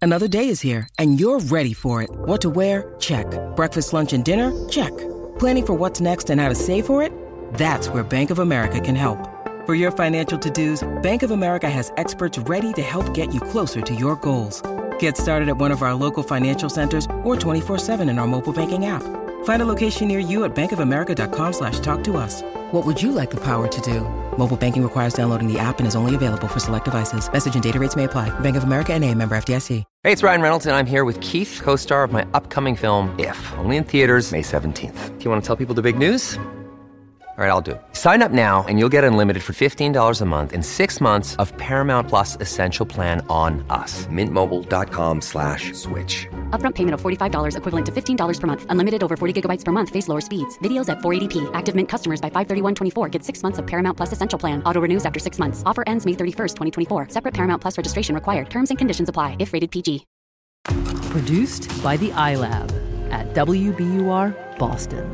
Another day is here, and you're ready for it. What to wear? Check. Breakfast, lunch, and dinner? Check. Planning for what's next and how to save for it? That's where Bank of America can help. For your financial to-dos, Bank of America has experts ready to help get you closer to your goals. Get started at one of our local financial centers or 24/7 in our mobile banking app. Find a location near you at bankofamerica.com/talktous. What would you like the power to do? Mobile banking requires downloading the app and is only available for select devices. Message and data rates may apply. Bank of America N.A., member FDIC. Hey, it's Ryan Reynolds, and I'm here with Keith, co-star of my upcoming film, If, only in theaters May 17th. Do you want to tell people the big news? All right, I'll do it. Sign up now and you'll get unlimited for $15 a month and 6 months of Paramount Plus Essential Plan on us. MintMobile.com/switch. Upfront payment of $45 equivalent to $15 per month. Unlimited over 40 gigabytes per month. Face lower speeds. Videos at 480p. Active Mint customers by 531.24 get 6 months of Paramount Plus Essential Plan. Auto renews after 6 months. Offer ends May 31st, 2024. Separate Paramount Plus registration required. Terms and conditions apply if rated PG. Produced by the iLab at WBUR Boston.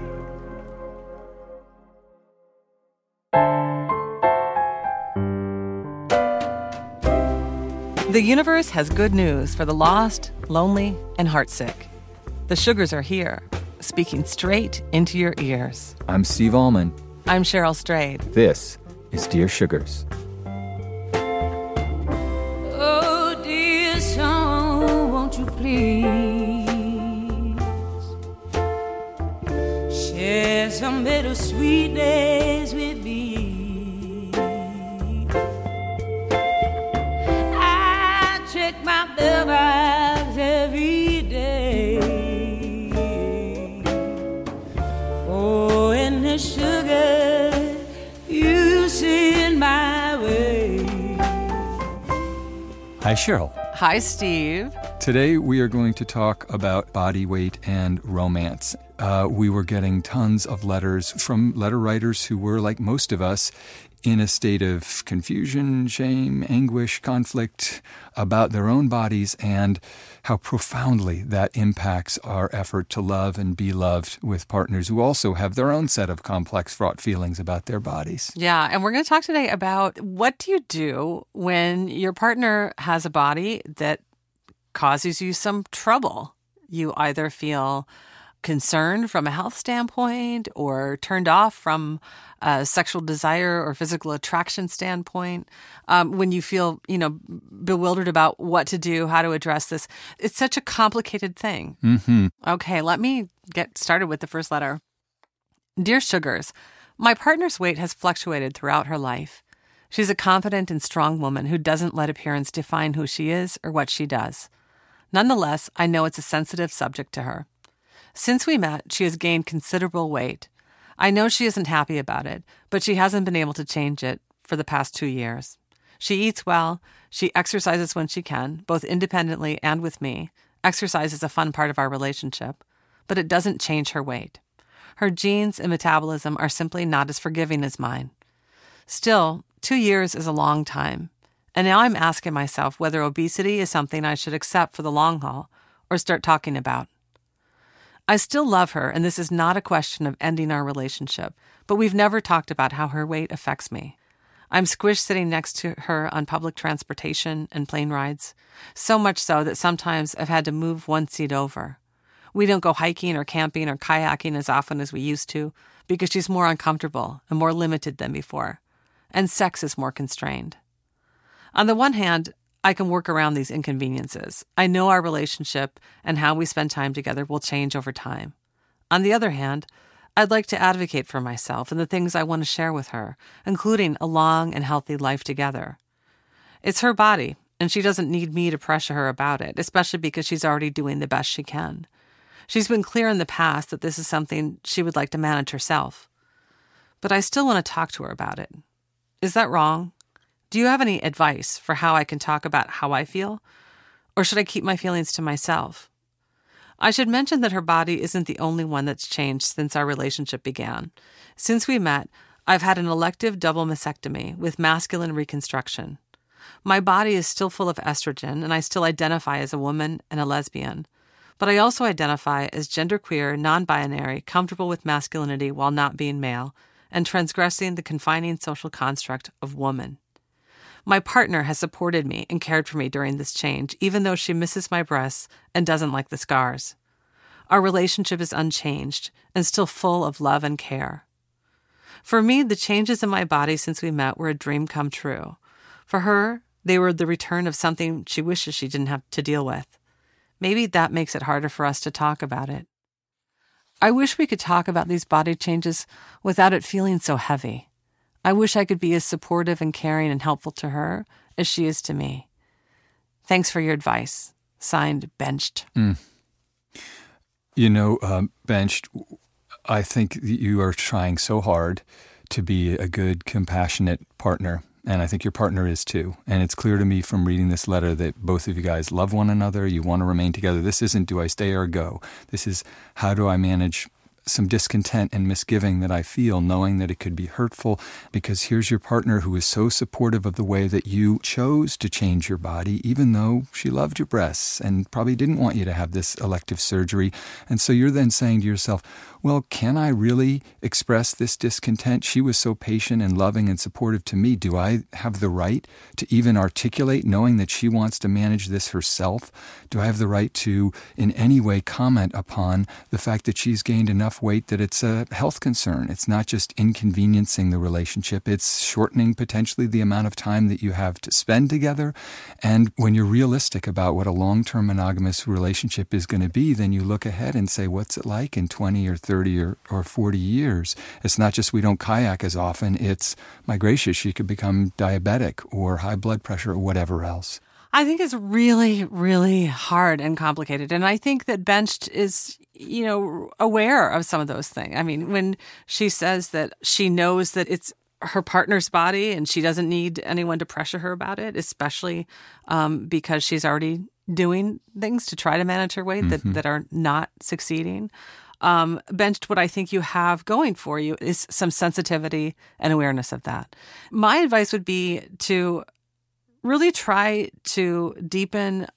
The universe has good news for the lost, lonely, and heartsick. The Sugars are here, speaking straight into your ears. I'm Steve Allman. I'm Cheryl Strayed. This is Dear Sugars. Oh, dear song, won't you please share some bittersweet days with me? Check my mailbox every day. Oh, and the sugar you send my way. Hi, Cheryl. Hi, Steve. Today we are going to talk about body weight and romance. We were getting tons of letters from letter writers who were, like most of us, in a state of confusion, shame, anguish, conflict about their own bodies and how profoundly that impacts our effort to love and be loved with partners who also have their own set of complex, fraught feelings about their bodies. Yeah, and we're going to talk today about what do you do when your partner has a body that causes you some trouble. You either feel concerned from a health standpoint or turned off from a sexual desire or physical attraction standpoint, when you feel, bewildered about what to do, how to address this. It's such a complicated thing. Mm-hmm. Okay, let me get started with the first letter. Dear Sugars, my partner's weight has fluctuated throughout her life. She's a confident and strong woman who doesn't let appearance define who she is or what she does. Nonetheless, I know it's a sensitive subject to her. Since we met, she has gained considerable weight. I know she isn't happy about it, but she hasn't been able to change it for the past 2 years. She eats well, she exercises when she can, both independently and with me. Exercise is a fun part of our relationship, but it doesn't change her weight. Her genes and metabolism are simply not as forgiving as mine. Still, 2 years is a long time, and now I'm asking myself whether obesity is something I should accept for the long haul or start talking about. I still love her, and this is not a question of ending our relationship, but we've never talked about how her weight affects me. I'm squished sitting next to her on public transportation and plane rides, so much so that sometimes I've had to move one seat over. We don't go hiking or camping or kayaking as often as we used to because she's more uncomfortable and more limited than before, and sex is more constrained. On the one hand, I can work around these inconveniences. I know our relationship and how we spend time together will change over time. On the other hand, I'd like to advocate for myself and the things I want to share with her, including a long and healthy life together. It's her body, and she doesn't need me to pressure her about it, especially because she's already doing the best she can. She's been clear in the past that this is something she would like to manage herself. But I still want to talk to her about it. Is that wrong? Do you have any advice for how I can talk about how I feel? Or should I keep my feelings to myself? I should mention that her body isn't the only one that's changed since our relationship began. Since we met, I've had an elective double mastectomy with masculine reconstruction. My body is still full of estrogen, and I still identify as a woman and a lesbian. But I also identify as genderqueer, non-binary, comfortable with masculinity while not being male, and transgressing the confining social construct of woman. My partner has supported me and cared for me during this change, even though she misses my breasts and doesn't like the scars. Our relationship is unchanged and still full of love and care. For me, the changes in my body since we met were a dream come true. For her, they were the return of something she wishes she didn't have to deal with. Maybe that makes it harder for us to talk about it. I wish we could talk about these body changes without it feeling so heavy. I wish I could be as supportive and caring and helpful to her as she is to me. Thanks for your advice. Signed, Benched. You know, Benched, I think you are trying so hard to be a good, compassionate partner. And I think your partner is too. And it's clear to me from reading this letter that both of you guys love one another. You want to remain together. This isn't do I stay or go. This is how do I manage some discontent and misgiving that I feel, knowing that it could be hurtful, because here's your partner who is so supportive of the way that you chose to change your body, even though she loved your breasts and probably didn't want you to have this elective surgery. And so you're then saying to yourself, well, can I really express this discontent? She was so patient and loving and supportive to me. Do I have the right to even articulate, knowing that she wants to manage this herself? Do I have the right to in any way comment upon the fact that she's gained enough weight that it's a health concern? It's not just inconveniencing the relationship. It's shortening potentially the amount of time that you have to spend together. And when you're realistic about what a long-term monogamous relationship is going to be, then you look ahead and say, what's it like in 20 or 30 or 40 years? It's not just we don't kayak as often. It's, my gracious, she could become diabetic or high blood pressure or whatever else. I think it's really, really hard and complicated. And I think that Benched is, aware of some of those things. I mean, when she says that she knows that it's her partner's body and she doesn't need anyone to pressure her about it, especially because she's already doing things to try to manage her weight that are not succeeding. Benched, what I think you have going for you is some sensitivity and awareness of that. My advice would be to really try to deepen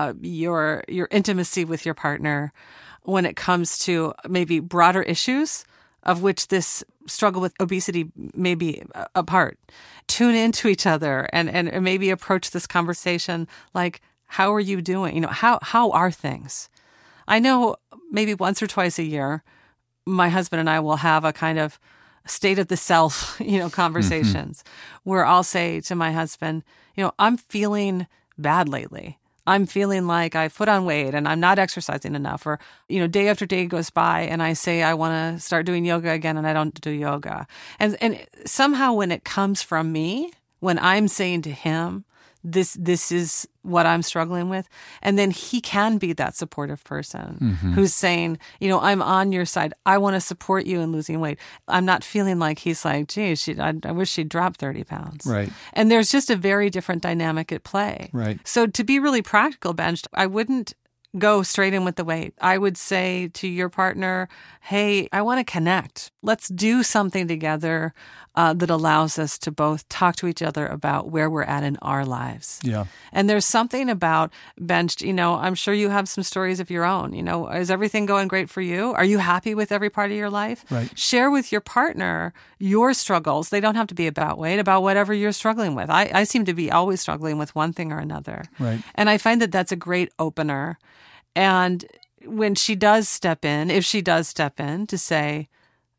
your intimacy with your partner when it comes to maybe broader issues of which this struggle with obesity may be a part. Tune into each other and maybe approach this conversation like, how are you doing? How are things? I know maybe once or twice a year, my husband and I will have a kind of state of the self, conversations where I'll say to my husband, I'm feeling bad lately. I'm feeling like I've put on weight and I'm not exercising enough. Or, day after day goes by and I say I want to start doing yoga again and I don't do yoga. And somehow when it comes from me, when I'm saying to him, this is what I'm struggling with. And then he can be that supportive person who's saying, I'm on your side. I want to support you in losing weight. I'm not feeling like he's like, geez, I wish she'd drop 30 pounds. Right. And there's just a very different dynamic at play. Right. So to be really practical, Benched, I wouldn't go straight in with the weight. I would say to your partner, hey, I want to connect. Let's do something together that allows us to both talk to each other about where we're at in our lives. Yeah. And there's something about Benched, I'm sure you have some stories of your own. Is everything going great for you? Are you happy with every part of your life? Right. Share with your partner your struggles. They don't have to be about weight, about whatever you're struggling with. I seem to be always struggling with one thing or another. Right. And I find that that's a great opener. And when she does step in, if she does step in to say,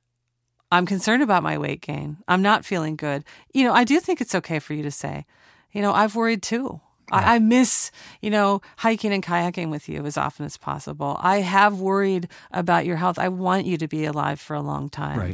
I'm concerned about my weight gain, I'm not feeling good, I do think it's okay for you to say, I've worried too. Yeah. I miss, hiking and kayaking with you as often as possible. I have worried about your health. I want you to be alive for a long time. Right.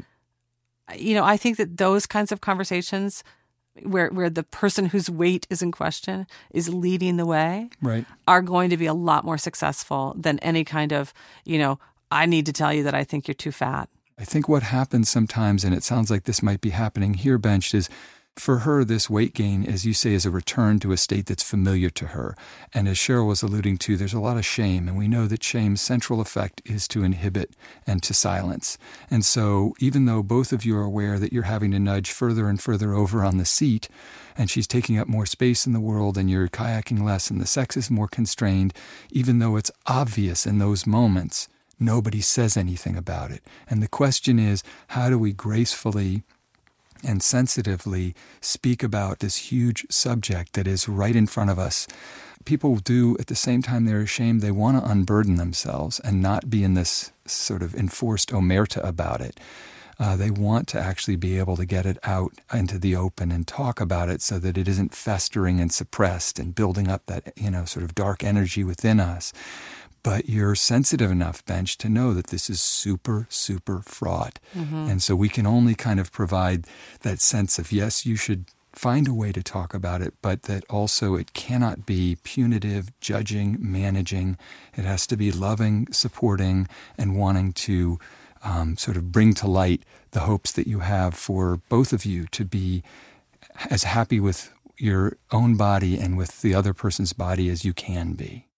I think that those kinds of conversations where the person whose weight is in question is leading the way, right, are going to be a lot more successful than any kind of, I need to tell you that I think you're too fat. I think what happens sometimes, and it sounds like this might be happening here, Benched, is for her, this weight gain, as you say, is a return to a state that's familiar to her. And as Cheryl was alluding to, there's a lot of shame. And we know that shame's central effect is to inhibit and to silence. And so even though both of you are aware that you're having to nudge further and further over on the seat, and she's taking up more space in the world, and you're kayaking less, and the sex is more constrained, even though it's obvious in those moments, nobody says anything about it. And the question is, how do we gracefully and sensitively speak about this huge subject that is right in front of us. People do, at the same time they're ashamed, they want to unburden themselves and not be in this sort of enforced omerta about it. They want to actually be able to get it out into the open and talk about it so that it isn't festering and suppressed and building up that, sort of dark energy within us. But you're sensitive enough, Bench, to know that this is super, super fraught. Mm-hmm. And so we can only kind of provide that sense of, yes, you should find a way to talk about it, but that also it cannot be punitive, judging, managing. It has to be loving, supporting, and wanting to sort of bring to light the hopes that you have for both of you to be as happy with your own body and with the other person's body as you can be.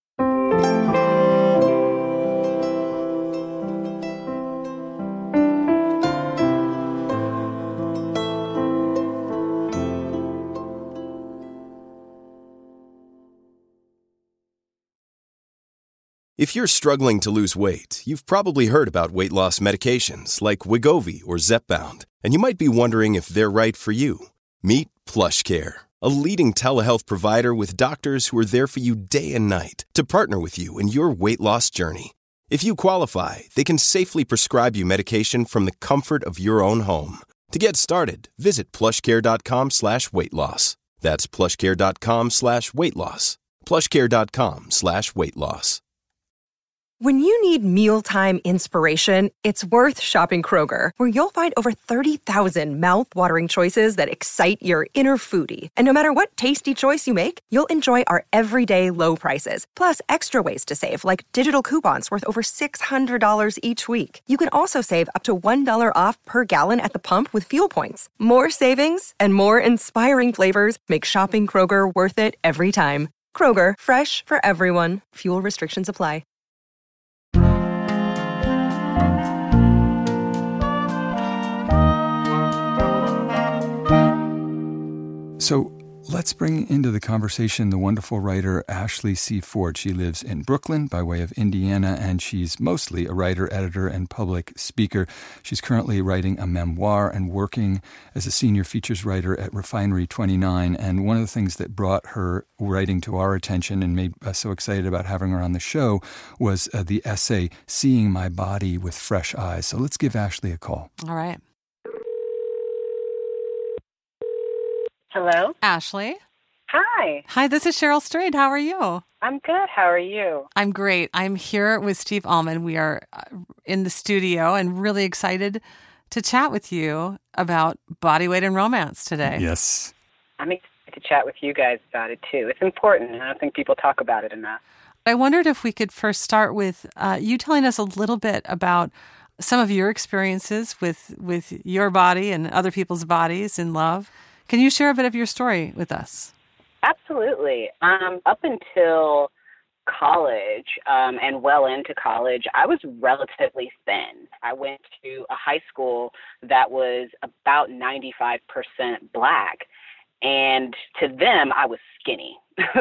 If you're struggling to lose weight, you've probably heard about weight loss medications like Wegovy or Zepbound, and you might be wondering if they're right for you. Meet PlushCare, a leading telehealth provider with doctors who are there for you day and night to partner with you in your weight loss journey. If you qualify, they can safely prescribe you medication from the comfort of your own home. To get started, visit plushcare.com/weight-loss. That's plushcare.com/weight-loss. plushcare.com/weight-loss. When you need mealtime inspiration, it's worth shopping Kroger, where you'll find over 30,000 mouth-watering choices that excite your inner foodie. And no matter what tasty choice you make, you'll enjoy our everyday low prices, plus extra ways to save, like digital coupons worth over $600 each week. You can also save up to $1 off per gallon at the pump with fuel points. More savings and more inspiring flavors make shopping Kroger worth it every time. Kroger, fresh for everyone. Fuel restrictions apply. So let's bring into the conversation the wonderful writer Ashley C. Ford. She lives in Brooklyn by way of Indiana, and she's mostly a writer, editor, and public speaker. She's currently writing a memoir and working as a senior features writer at Refinery 29. And one of the things that brought her writing to our attention and made us so excited about having her on the show was the essay, Seeing My Body with Fresh Eyes. So let's give Ashley a call. All right. Hello? Ashley? Hi. Hi, this is Cheryl Strayed. How are you? I'm good. How are you? I'm great. I'm here with Steve Almond. We are in the studio and really excited to chat with you about body weight and romance today. Yes. I'm excited to chat with you guys about it, too. It's important, and I don't think people talk about it enough. I wondered if we could first start with you telling us a little bit about some of your experiences with your body and other people's bodies in love. Can you share a bit of your story with us? Absolutely. Up until college and well into college, I was relatively thin. I went to a high school that was about 95% Black. And to them, I was skinny,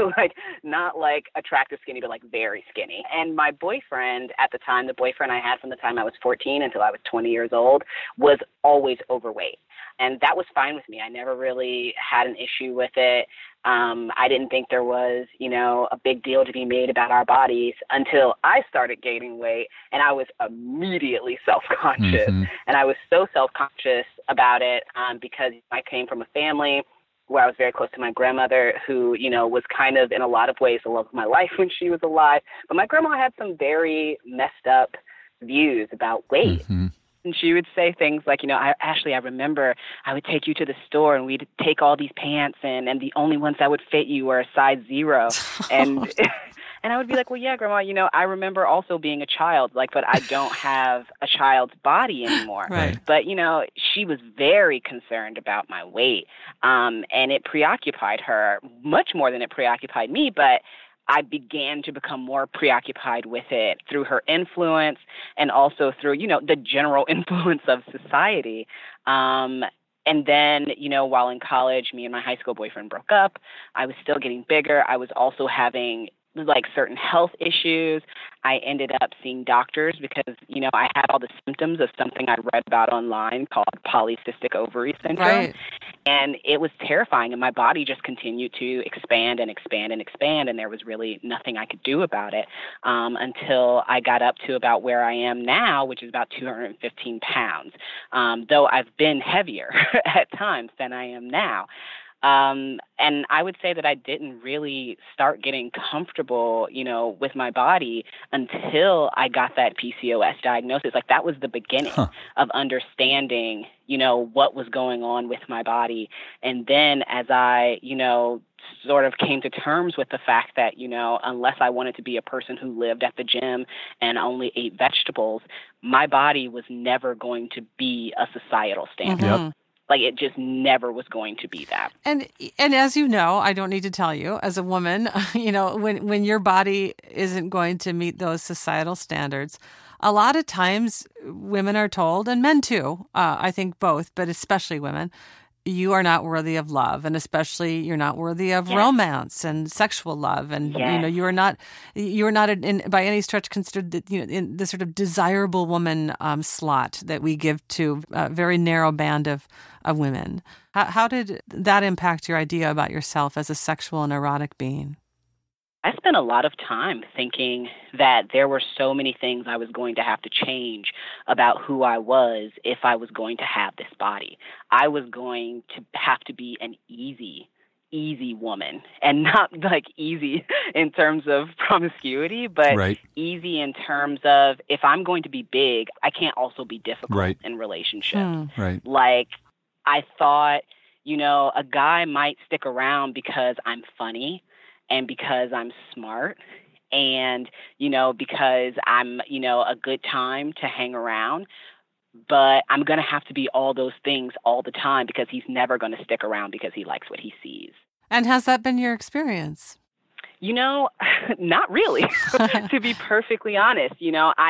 not like attractive skinny, but like very skinny. And my boyfriend at the time, the boyfriend I had from the time I was 14 until I was 20 years old, was always overweight. And that was fine with me. I never really had an issue with it. I didn't think there was, a big deal to be made about our bodies until I started gaining weight, and I was immediately self-conscious. Mm-hmm. And I was so self-conscious about it because I came from a family where I was very close to my grandmother, who, was kind of in a lot of ways the love of my life when she was alive. But my grandma had some very messed up views about weight. Mm-hmm. And she would say things like, Ashley, I remember I would take you to the store and we'd take all these pants and the only ones that would fit you were a size 0. And and I would be like, well, yeah, Grandma, I remember also being a child, but I don't have a child's body anymore. Right. But, she was very concerned about my weight. And it preoccupied her much more than it preoccupied me. But I began to become more preoccupied with it through her influence and also through, the general influence of society. And then, while in college, me and my high school boyfriend broke up. I was still getting bigger. I was also having like certain health issues. I ended up seeing doctors because, I had all the symptoms of something I read about online called polycystic ovary syndrome. Right. And it was terrifying, and my body just continued to expand and expand and expand, and there was really nothing I could do about it until I got up to about where I am now, which is about 215 pounds, though I've been heavier at times than I am now. And I would say that I didn't really start getting comfortable, with my body until I got that PCOS diagnosis. Like, that was the beginning of understanding, what was going on with my body. And then as I, sort of came to terms with the fact that, unless I wanted to be a person who lived at the gym and only ate vegetables, my body was never going to be a societal standard. Mm-hmm. Yep. Like, it just never was going to be that. And as you know, I don't need to tell you, as a woman, when your body isn't going to meet those societal standards, a lot of times women are told, and men too, I think both, but especially women, you are not worthy of love, and especially you're not worthy of romance and sexual love, and you are not by any stretch considered in the sort of desirable woman slot that we give to a very narrow band of women. How did that impact your idea about yourself as a sexual and erotic being? I spent a lot of time thinking that there were so many things I was going to have to change about who I was if I was going to have this body. I was going to have to be an easy woman, and not like easy in terms of promiscuity, but easy in terms of, if I'm going to be big, I can't also be difficult in relationships. Like, I thought, a guy might stick around because I'm funny, and because I'm smart, and, because I'm, a good time to hang around. But I'm going to have to be all those things all the time because he's never going to stick around because he likes what he sees. And has that been your experience? Not really, to be perfectly honest. I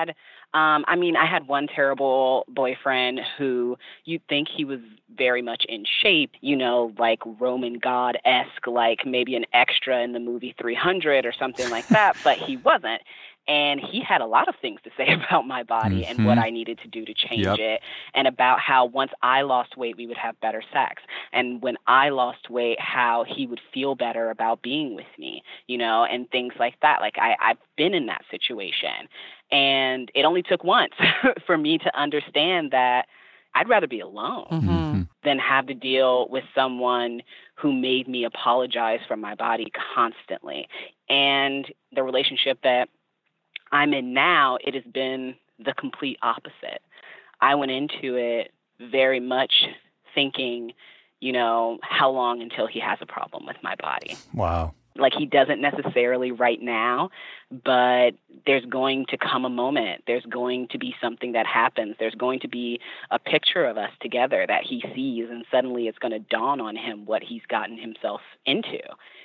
had one terrible boyfriend who you'd think he was very much in shape, like Roman god-esque, like maybe an extra in the movie 300 or something like that, but he wasn't. And he had a lot of things to say about my body and what I needed to do to change it, and about how once I lost weight, we would have better sex. And when I lost weight, how he would feel better about being with me, and things like that. Like, I've been in that situation. And it only took once for me to understand that I'd rather be alone than have to deal with someone who made me apologize for my body constantly. And the relationship that I'm in now, it has been the complete opposite. I went into it very much thinking, how long until he has a problem with my body? Wow. Like, he doesn't necessarily right now, but there's going to come a moment. There's going to be something that happens. There's going to be a picture of us together that he sees, and suddenly it's going to dawn on him what he's gotten himself into.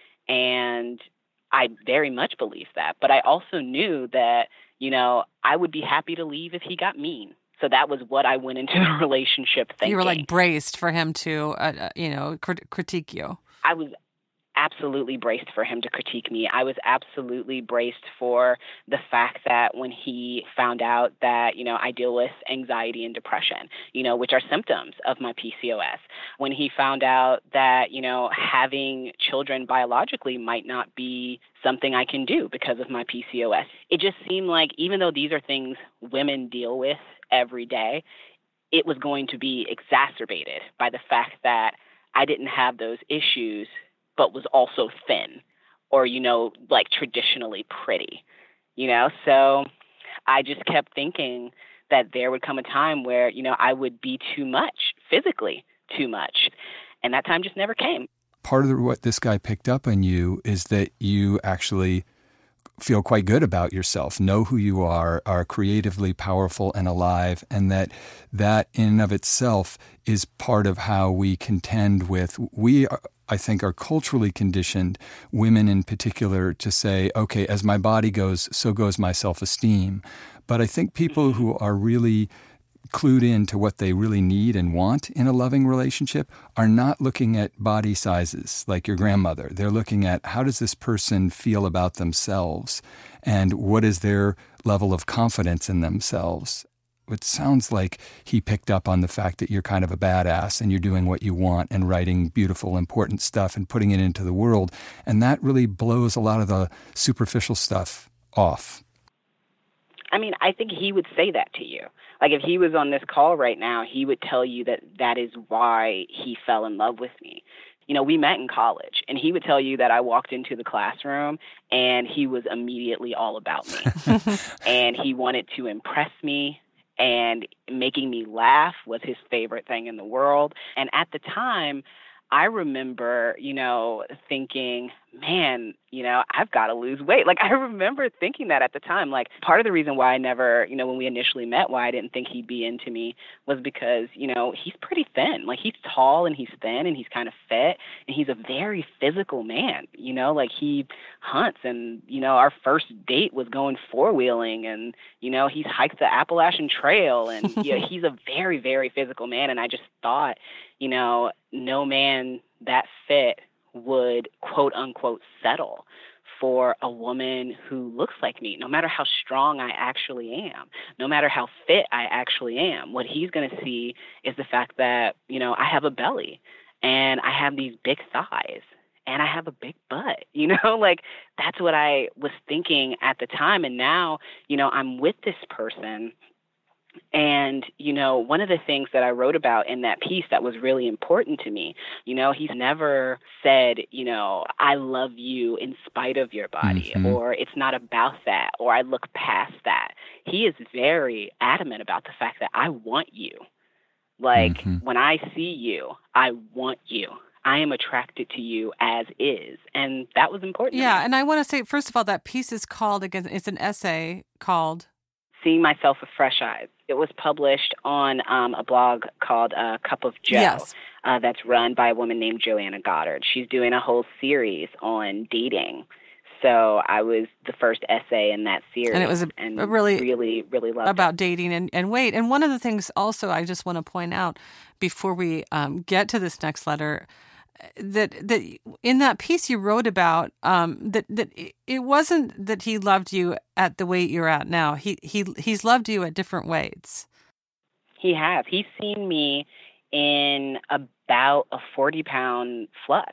And I very much believe that. But I also knew that, I would be happy to leave if he got mean. So that was what I went into the relationship thinking. You were like braced for him to, critique you. I was absolutely braced for him to critique me. I was absolutely braced for the fact that when he found out that, I deal with anxiety and depression, which are symptoms of my PCOS. When he found out that, having children biologically might not be something I can do because of my PCOS. It just seemed like, even though these are things women deal with every day, it was going to be exacerbated by the fact that I didn't have those issues but was also thin or, like traditionally pretty, So I just kept thinking that there would come a time where, I would be too much, physically too much. And that time just never came. Part of what this guy picked up on you is that you actually feel quite good about yourself, know who you are creatively powerful and alive, and that in and of itself is part of how we contend with, I think, are culturally conditioned, women in particular, to say, okay, as my body goes, so goes my self-esteem. But I think people who are really clued in to what they really need and want in a loving relationship are not looking at body sizes like your grandmother. They're looking at how does this person feel about themselves and what is their level of confidence in themselves. It sounds like he picked up on the fact that you're kind of a badass and you're doing what you want and writing beautiful, important stuff and putting it into the world. And that really blows a lot of the superficial stuff off. I mean, I think he would say that to you. Like, if he was on this call right now, he would tell you that that is why he fell in love with me. You know, we met in college, and he would tell you that I walked into the classroom, and he was immediately all about me. And he wanted to impress me, and making me laugh was his favorite thing in the world. And at the time, I remember, you know, thinking, man, you know, I've got to lose weight. Like, I remember thinking that at the time. Like, part of the reason why I never, you know, when we initially met, why I didn't think he'd be into me was because, you know, he's pretty thin. Like, he's tall and he's thin and he's kind of fit and he's a very physical man, you know, like he hunts and, you know, our first date was going four-wheeling and, you know, he's hiked the Appalachian Trail and you know, he's a very, very physical man. And I just thought, you know, no man that fit would, quote unquote, settle for a woman who looks like me, no matter how strong I actually am, no matter how fit I actually am. What he's going to see is the fact that, you know, I have a belly and I have these big thighs and I have a big butt, you know, like that's what I was thinking at the time. And now, you know, I'm with this person. And, you know, one of the things that I wrote about in that piece that was really important to me, you know, he's never said, you know, I love you in spite of your body, or it's not about that, or I look past that. He is very adamant about the fact that I want you. Like, when I see you, I want you. I am attracted to you as is. And that was important. Yeah. And I want to say, first of all, that piece is called, again, it's an essay called Seeing Myself with Fresh Eyes. It was published on a blog called Cup of Joe. Yes. That's run by a woman named Joanna Goddard. She's doing a whole series on dating. So I was the first essay in that series. And it was a really, really, really loved about it. dating and weight. And one of the things also I just want to point out before we get to this next letter, that in that piece you wrote about that it wasn't that he loved you at the weight you're at now. He's loved you at different weights. He has. He's seen me in about a 40-pound flux,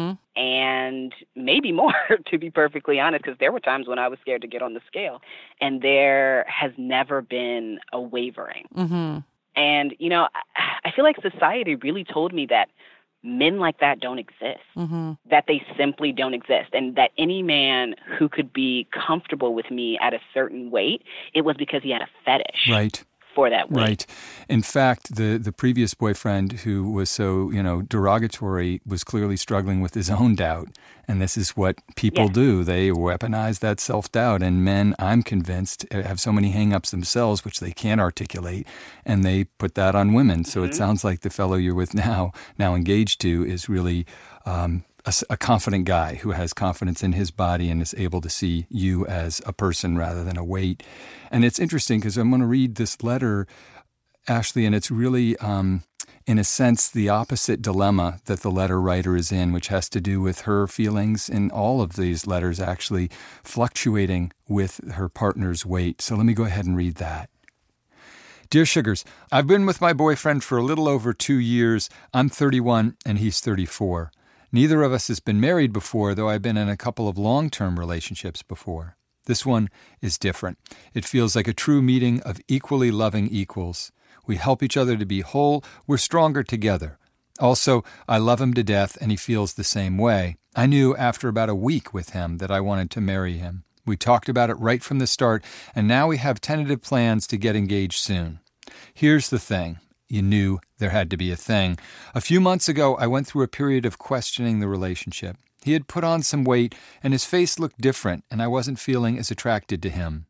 and maybe more, to be perfectly honest, because there were times when I was scared to get on the scale, and there has never been a wavering. And, you know, I feel like society really told me that men like that don't exist, that they simply don't exist, and that any man who could be comfortable with me at a certain weight, it was because he had a fetish for that weight. Right. In fact, the previous boyfriend who was so, you know, derogatory was clearly struggling with his own doubt. And this is what people do. They weaponize that self-doubt. And men, I'm convinced, have so many hang-ups themselves, which they can't articulate, and they put that on women. So it sounds like the fellow you're with now engaged to, is really a confident guy who has confidence in his body and is able to see you as a person rather than a weight. And it's interesting because I'm going to read this letter, Ashley, and it's really, in a sense, the opposite dilemma that the letter writer is in, which has to do with her feelings in all of these letters actually fluctuating with her partner's weight. So let me go ahead and read that. Dear Sugars, I've been with my boyfriend for a little over 2 years. I'm 31 and he's 34. Neither of us has been married before, though I've been in a couple of long-term relationships before. This one is different. It feels like a true meeting of equally loving equals. We help each other to be whole. We're stronger together. Also, I love him to death, and he feels the same way. I knew after about a week with him that I wanted to marry him. We talked about it right from the start, and now we have tentative plans to get engaged soon. Here's the thing. You knew there had to be a thing. A few months ago, I went through a period of questioning the relationship. He had put on some weight, and his face looked different, and I wasn't feeling as attracted to him.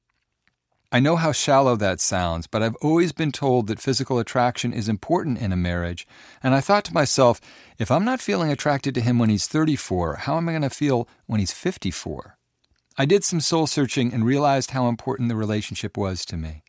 I know how shallow that sounds, but I've always been told that physical attraction is important in a marriage, and I thought to myself, if I'm not feeling attracted to him when he's 34, how am I going to feel when he's 54? I did some soul searching and realized how important the relationship was to me.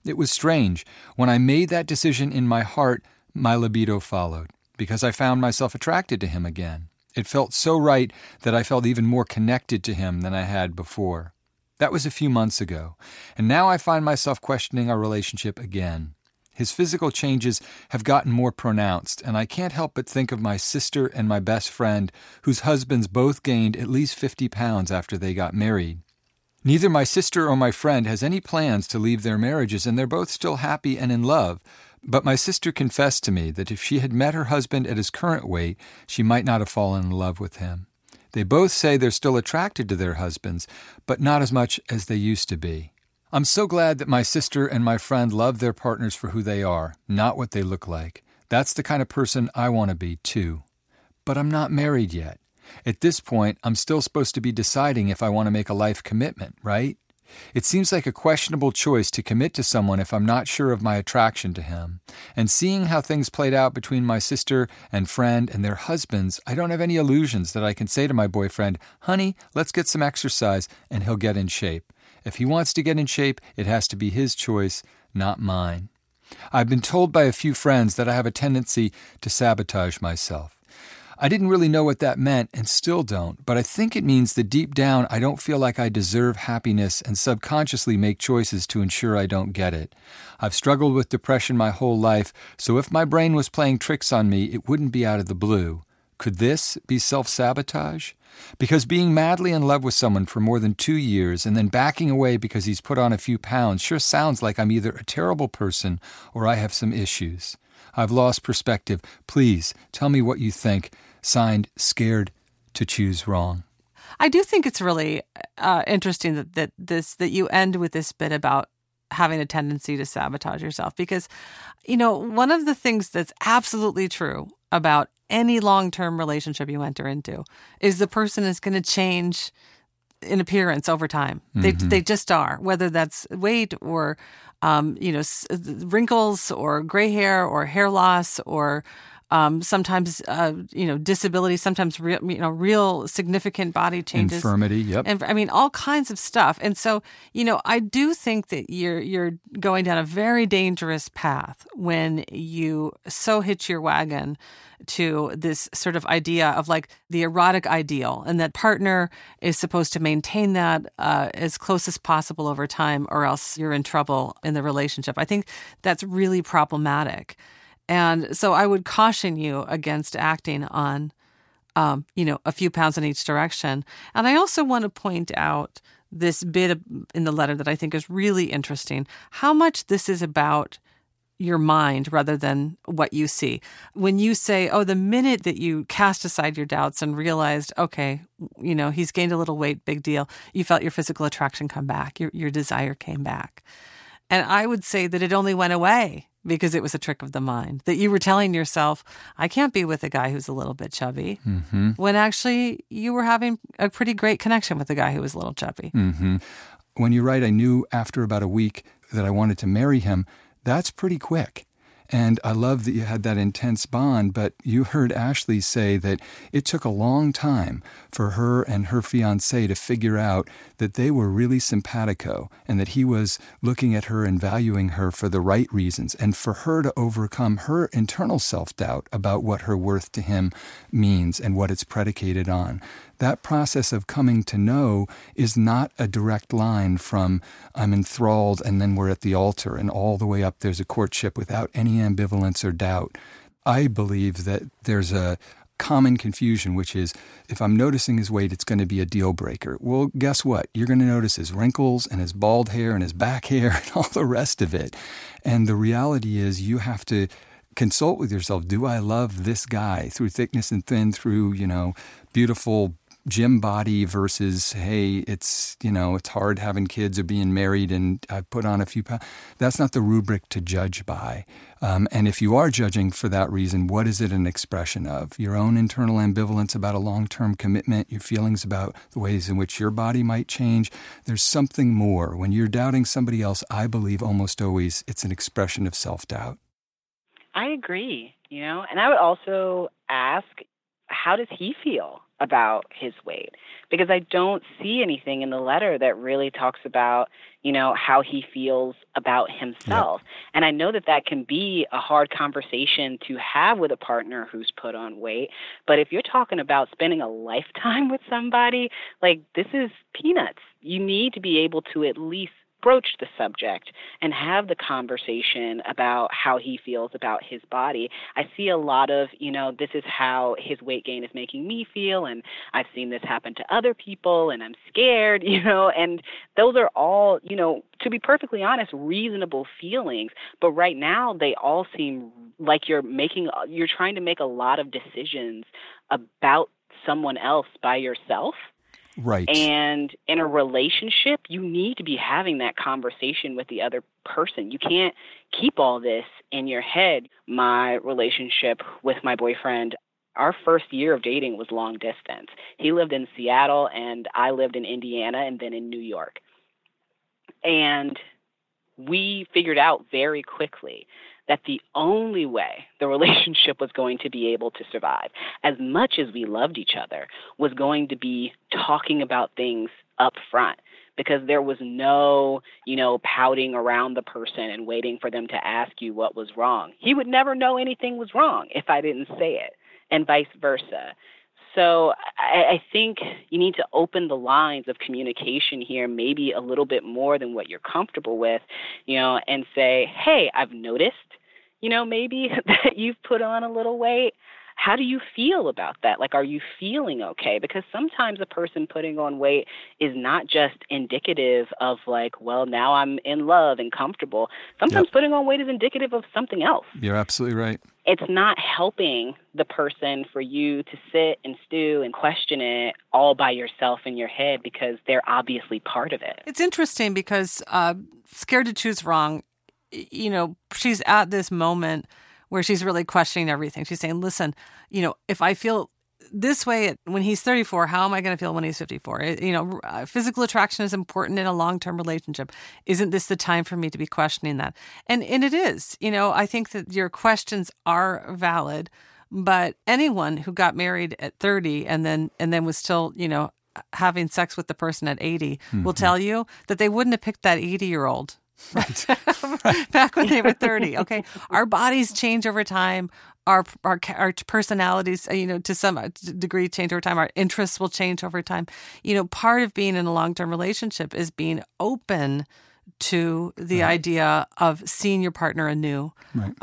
It was strange. When I made that decision in my heart, my libido followed, because I found myself attracted to him again. It felt so right that I felt even more connected to him than I had before. That was a few months ago, and now I find myself questioning our relationship again. His physical changes have gotten more pronounced, and I can't help but think of my sister and my best friend, whose husbands both gained at least 50 pounds after they got married. Neither my sister or my friend has any plans to leave their marriages, and they're both still happy and in love. But my sister confessed to me that if she had met her husband at his current weight, she might not have fallen in love with him. They both say they're still attracted to their husbands, but not as much as they used to be. I'm so glad that my sister and my friend love their partners for who they are, not what they look like. That's the kind of person I want to be, too. But I'm not married yet. At this point, I'm still supposed to be deciding if I want to make a life commitment, right? It seems like a questionable choice to commit to someone if I'm not sure of my attraction to him. And seeing how things played out between my sister and friend and their husbands, I don't have any illusions that I can say to my boyfriend, "Honey, let's get some exercise," and he'll get in shape. If he wants to get in shape, it has to be his choice, not mine. I've been told by a few friends that I have a tendency to sabotage myself. I didn't really know what that meant and still don't, but I think it means that deep down I don't feel like I deserve happiness and subconsciously make choices to ensure I don't get it. I've struggled with depression my whole life, so if my brain was playing tricks on me, it wouldn't be out of the blue. Could this be self-sabotage? Because being madly in love with someone for more than 2 years and then backing away because he's put on a few pounds sure sounds like I'm either a terrible person or I have some issues. I've lost perspective. Please tell me what you think. Signed, Scared to Choose Wrong. I do think it's really interesting that you end with this bit about having a tendency to sabotage yourself, because, one of the things that's absolutely true about any long-term relationship you enter into is the person is going to change in appearance over time. Mm-hmm. They just are, whether that's weight or, wrinkles or gray hair or hair loss or sometimes, disability, sometimes real significant body changes. Infirmity, yep. And all kinds of stuff. And so, I do think that you're going down a very dangerous path when you so hitch your wagon to this sort of idea of like the erotic ideal, and that partner is supposed to maintain that as close as possible over time, or else you're in trouble in the relationship. I think that's really problematic. And so I would caution you against acting on, a few pounds in each direction. And I also want to point out this bit in the letter that I think is really interesting, how much this is about your mind rather than what you see. When you say, the minute that you cast aside your doubts and realized, okay, he's gained a little weight, big deal, you felt your physical attraction come back, your desire came back. And I would say that it only went away because it was a trick of the mind, that you were telling yourself, I can't be with a guy who's a little bit chubby, mm-hmm. when actually you were having a pretty great connection with a guy who was a little chubby. Mm-hmm. When you write, I knew after about a week that I wanted to marry him, that's pretty quick. And I love that you had that intense bond, but you heard Ashley say that it took a long time for her and her fiancé to figure out that they were really simpatico and that he was looking at her and valuing her for the right reasons, and for her to overcome her internal self-doubt about what her worth to him means and what it's predicated on. That process of coming to know is not a direct line from I'm enthralled and then we're at the altar and all the way up there's a courtship without any ambivalence or doubt. I believe that there's a common confusion, which is if I'm noticing his weight, it's going to be a deal breaker. Well, guess what? You're going to notice his wrinkles and his bald hair and his back hair and all the rest of it. And the reality is you have to consult with yourself. Do I love this guy through thickness and thin, through, beautiful gym body versus, hey, it's hard having kids or being married and I put on a few pounds. That's not the rubric to judge by. And if you are judging for that reason, what is it an expression of? Your own internal ambivalence about a long-term commitment, your feelings about the ways in which your body might change. There's something more. When you're doubting somebody else, I believe almost always it's an expression of self-doubt. I agree, and I would also ask, how does he feel about his weight, because I don't see anything in the letter that really talks about, how he feels about himself. Yep. And I know that that can be a hard conversation to have with a partner who's put on weight. But if you're talking about spending a lifetime with somebody, this is peanuts. You need to be able to at least broach the subject and have the conversation about how he feels about his body. I see a lot of, this is how his weight gain is making me feel, and I've seen this happen to other people, and I'm scared, and those are all, to be perfectly honest, reasonable feelings. But right now, they all seem like you're trying to make a lot of decisions about someone else by yourself. Right. And in a relationship, you need to be having that conversation with the other person. You can't keep all this in your head. My relationship with my boyfriend, our first year of dating was long distance. He lived in Seattle, and I lived in Indiana and then in New York. And we figured out very quickly that the only way the relationship was going to be able to survive, as much as we loved each other, was going to be talking about things up front, because there was no, pouting around the person and waiting for them to ask you what was wrong. He would never know anything was wrong if I didn't say it, and vice versa. So I think you need to open the lines of communication here, maybe a little bit more than what you're comfortable with, and say, hey, I've noticed, maybe that you've put on a little weight. How do you feel about that? Are you feeling okay? Because sometimes a person putting on weight is not just indicative of now I'm in love and comfortable. Sometimes putting on weight is indicative of something else. You're absolutely right. It's not helping the person for you to sit and stew and question it all by yourself in your head, because they're obviously part of it. It's interesting because Scared to Choose Wrong, she's at this moment where she's really questioning everything. She's saying, listen, if I feel this way when he's 34, how am I going to feel when he's 54? Physical attraction is important in a long-term relationship. Isn't this the time for me to be questioning that? And it is. I think that your questions are valid, but anyone who got married at 30 and then was still, having sex with the person at 80 will tell you that they wouldn't have picked that 80-year-old. Right. Back when they were 30. Okay. Our bodies change over time. Our personalities, to some degree change over time. Our interests will change over time. Part of being in a long-term relationship is being open to the idea of seeing your partner anew. Right.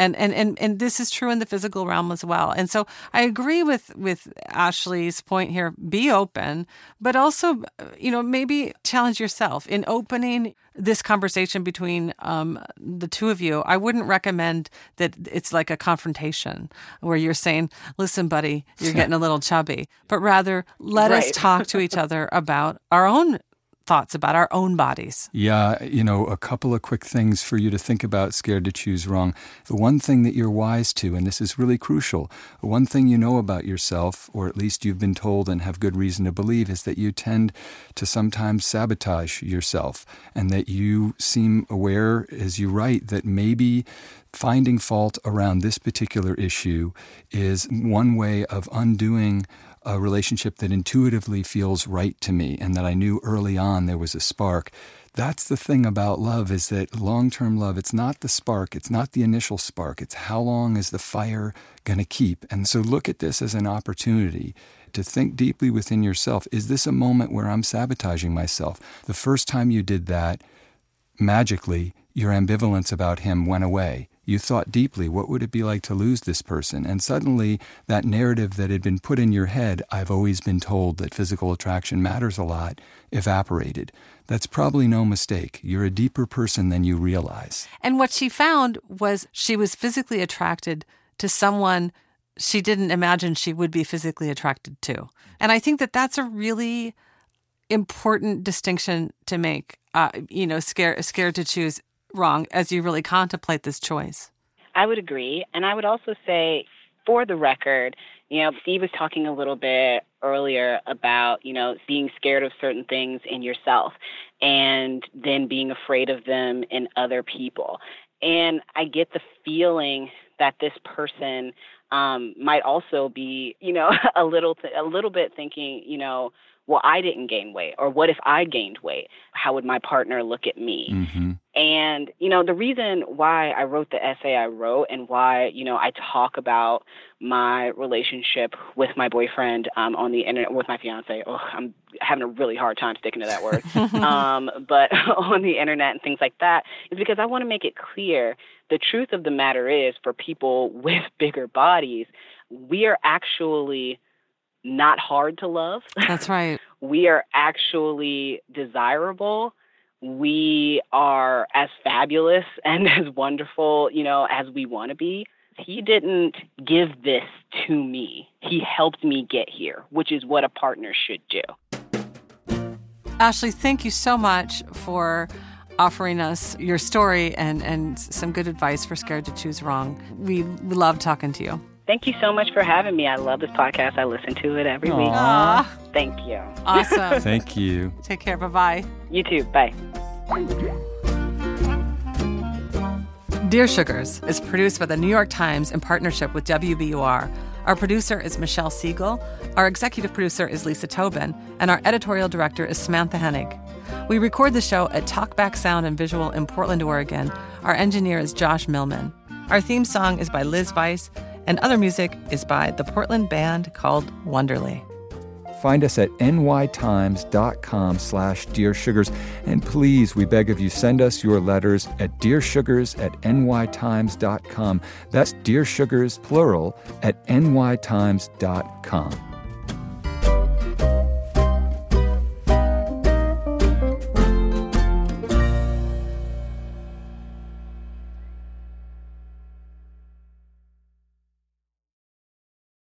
And this is true in the physical realm as well. And so I agree with Ashley's point here. Be open, but also, maybe challenge yourself in opening this conversation between the two of you. I wouldn't recommend that it's like a confrontation where you're saying, listen, buddy, you're getting a little chubby, but rather let us talk to each other about our own thoughts about our own bodies. Yeah, a couple of quick things for you to think about, Scared to Choose Wrong. The one thing that you're wise to, and this is really crucial, the one thing you know about yourself, or at least you've been told and have good reason to believe, is that you tend to sometimes sabotage yourself, and that you seem aware, as you write, that maybe finding fault around this particular issue is one way of undoing a relationship that intuitively feels right to me, and that I knew early on there was a spark. That's the thing about love, is that long-term love, it's not the spark, it's not the initial spark, it's how long is the fire going to keep. And so look at this as an opportunity to think deeply within yourself. Is this a moment where I'm sabotaging myself? The first time you did that, magically, your ambivalence about him went away. You thought deeply, what would it be like to lose this person? And suddenly, that narrative that had been put in your head, I've always been told that physical attraction matters a lot, evaporated. That's probably no mistake. You're a deeper person than you realize. And what she found was she was physically attracted to someone she didn't imagine she would be physically attracted to. And I think that that's a really important distinction to make, scared to choose wrong as you really contemplate this choice. I would agree. And I would also say, for the record, Steve was talking a little bit earlier about, being scared of certain things in yourself and then being afraid of them in other people. And I get the feeling that this person might also be, a little bit thinking, well, I didn't gain weight, or what if I gained weight? How would my partner look at me? Mm-hmm. And, the reason why I wrote the essay I wrote and why, I talk about my relationship with my boyfriend on the internet, with my fiance. Oh, I'm having a really hard time sticking to that word. But on the internet and things like that is because I want to make it clear the truth of the matter is, for people with bigger bodies, we are actually not hard to love. That's right. We are actually desirable. We are as fabulous and as wonderful, as we want to be. He didn't give this to me. He helped me get here, which is what a partner should do. Ashley, thank you so much for offering us your story and some good advice for Scared to Choose Wrong. We love talking to you. Thank you so much for having me. I love this podcast. I listen to it every week. Thank you. Awesome. Thank you. Take care. Bye-bye. You too. Bye. Dear Sugars is produced by the New York Times in partnership with WBUR. Our producer is Michelle Siegel. Our executive producer is Lisa Tobin. And our editorial director is Samantha Hennig. We record the show at Talkback Sound and Visual in Portland, Oregon. Our engineer is Josh Millman. Our theme song is by Liz Weiss. And other music is by the Portland band called Wonderly. Find us at nytimes.com/Dear Sugars. And please, we beg of you, send us your letters at dearsugars@nytimes.com. That's Dear Sugars, plural, at nytimes.com.